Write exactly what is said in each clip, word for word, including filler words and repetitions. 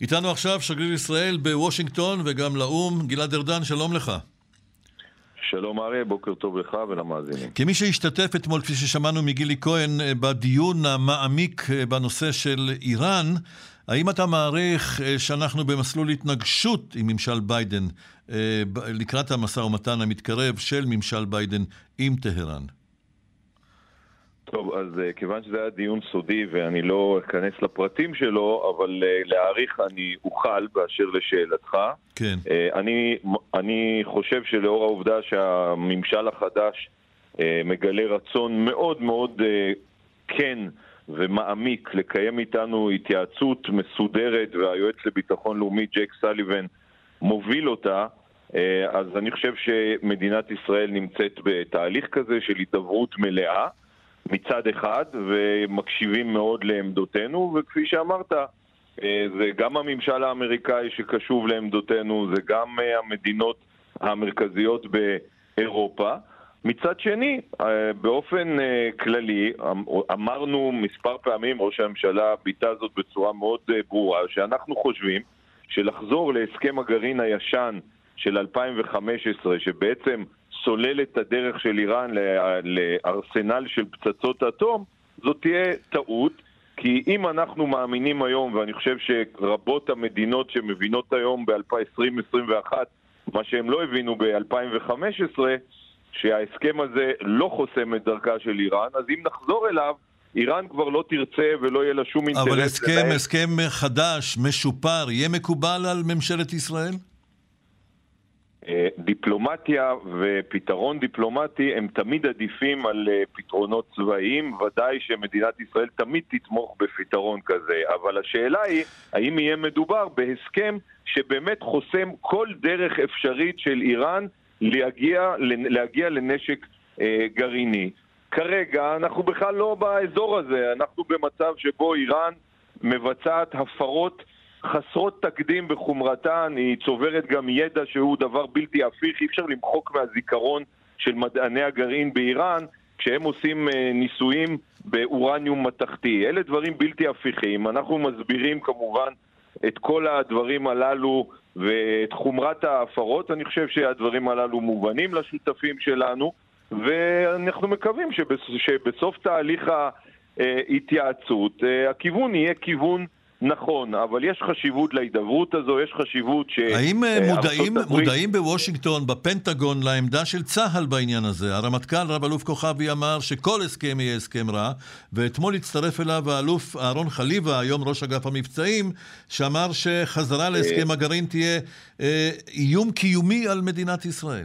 איתנו עכשיו שגריר ישראל בוושינגטון וגם לאום, גלעד ארדן, שלום לך. שלום אריה, בוקר טוב לך ולמאזינים. כמי שהשתתף אתמול, כפי ששמענו מגילי כהן, בדיון המעמיק בנושא של איראן, האם אתה מעריך שאנחנו במסלול התנגשות עם ממשל ביידן לקראת המשא ומתן המתקרב של ממשל ביידן עם טהרן? טוב, אז כיוון שזה היה דיון סודי ואני לא אכנס לפרטים שלו, אבל להעריך אני אוכל באשר לשאלתך. כן. אני, אני חושב שלאור העובדה שהממשל החדש מגלה רצון מאוד מאוד כן ומעמיק לקיים איתנו התייעצות מסודרת, והיועץ לביטחון לאומי ג'ייק סליבן מוביל אותה, אז אני חושב שמדינת ישראל נמצאת בתהליך כזה של התעברות מלאה מצד אחד, ומקשיבים מאוד לעמדותינו, וכפי שאמרת, זה גם הממשל האמריקאי שקשוב לעמדותינו, זה גם המדינות המרכזיות באירופה. מצד שני, באופן כללי, אמרנו מספר פעמים, ראש הממשלה ביטא זאת בצורה מאוד ברורה, שאנחנו חושבים שלחזור להסכם הגרעין הישן של אלפיים וחמש עשרה, שבעצם סולל את הדרך של איראן לארסנל של פצצות אטום, זאת תהיה טעות, כי אם אנחנו מאמינים היום, ואני חושב שרבות המדינות שמבינות היום ב-עשרים עשרים ואחת, מה שהם לא הבינו ב-אלפיים וחמש עשרה, שההסכם הזה לא חוסם את דרכה של איראן, אז אם נחזור אליו, איראן כבר לא תרצה ולא יהיה לה שום אינטרס. אבל הסכם, הסכם חדש, משופר, יהיה מקובל על ממשלת ישראל? דיפלומטיה ופתרון דיפלומטי הם תמיד עדיפים על פתרונות צבאיים, ודאי שמדינת ישראל תמיד תתמוך בפתרון כזה, אבל השאלה היא, האם יהיה מדובר בהסכם שבאמת חוסם כל דרך אפשרית של איראן להגיע, להגיע לנשק אה, גרעיני. כרגע אנחנו בכלל לא באזור הזה, אנחנו במצב שבו איראן מבצעת הפרות חסרות תקדים בחומרתן, היא צוברת גם ידע שהוא דבר בלתי הפיך, אי אפשר למחוק מהזיכרון של מדעני הגרעין באיראן, כשהם עושים ניסויים באורניום מתכתי. אלה דברים בלתי הפיכים, אנחנו מסבירים כמובן את כל הדברים הללו ואת חומרת ההפרות, אני חושב שהדברים הללו מובנים לשותפים שלנו, ואנחנו מקווים שבסוף תהליך ההתייעצות הכיוון יהיה כיוון נכון, אבל יש חשיבות להידברות הזו, יש חשיבות ש... האם מודעים, מודעים בוושינגטון, בפנטגון, לעמדה של צה"ל בעניין הזה? הרמטכ"ל רב אלוף כוכבי אמר שכל הסכם יהיה הסכם רע, ואתמול הצטרף אליו האלוף אהרון חליבה, היום ראש אגף המבצעים, שאמר שחזרה להסכם הגרעין תהיה איום קיומי על מדינת ישראל.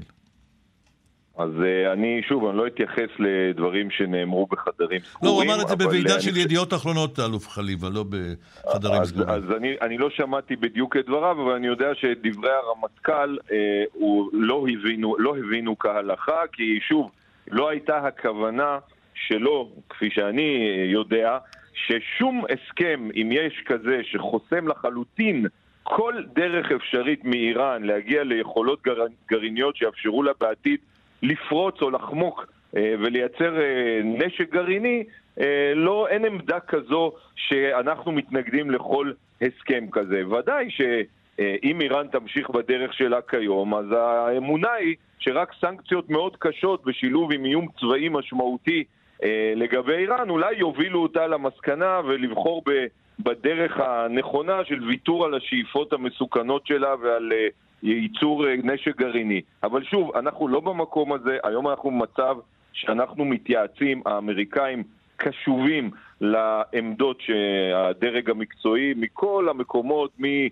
אז אני, שוב, אני לא אתייחס לדברים שנאמרו בחדרים סגורים. לא, הוא אמר את זה בוועידה של ידיעות אחרונות, אלוף חליבה, לא בחדרים סגורים. אז אני, אני לא שמעתי בדיוק את דבריו, אבל אני יודע שדברי הרמטכ"ל אה, הוא לא הבינו, לא הבינו כהלכה, כי שוב, לא הייתה הכוונה שלו, כפי שאני יודע, ששום הסכם, אם יש כזה, שחוסם לחלוטין כל דרך אפשרית מאיראן להגיע ליכולות גר... גרעיניות שיאפשרו לה בעתיד לפרוץ או לחמוק ולייצר נשק גרעיני, לא, אין עמדה כזו שאנחנו מתנגדים לכל הסכם כזה. ודאי שאם איראן תמשיך בדרך שלה כיום, אז האמונה היא שרק סנקציות מאוד קשות בשילוב עם איום צבאי משמעותי לגבי איראן, אולי יובילו אותה למסקנה ולבחור בדרך הנכונה של ויתור על השאיפות המסוכנות שלה ועל ייצור נשק גרעיני. אבל שוב, אנחנו לא במקום הזה, היום אנחנו במצב שאנחנו מתייעצים, האמריקאים קשובים לעמדות שהדרג המקצועי מכל המקומות,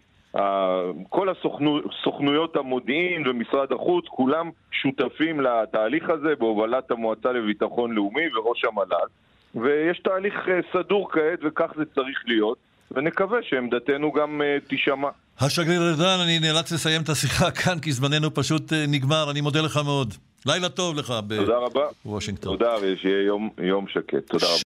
מכל הסוכנויות המודיעין ומשרד החוץ, כולם שותפים לתהליך הזה בהובלת המועצה לביטחון לאומי וראש המל"ל, ויש תהליך סדור כעת וכך זה צריך להיות, ונקווה שעמדתנו גם תשמע. השגריר ארדן, אני נאלץ לסיים את השיחה כאן, כי זמננו פשוט נגמר. אני מודה לך מאוד. לילה טוב לך בוושינגטון. תודה רבה. תודה, ושיהיה יום, יום שקט. תודה רבה.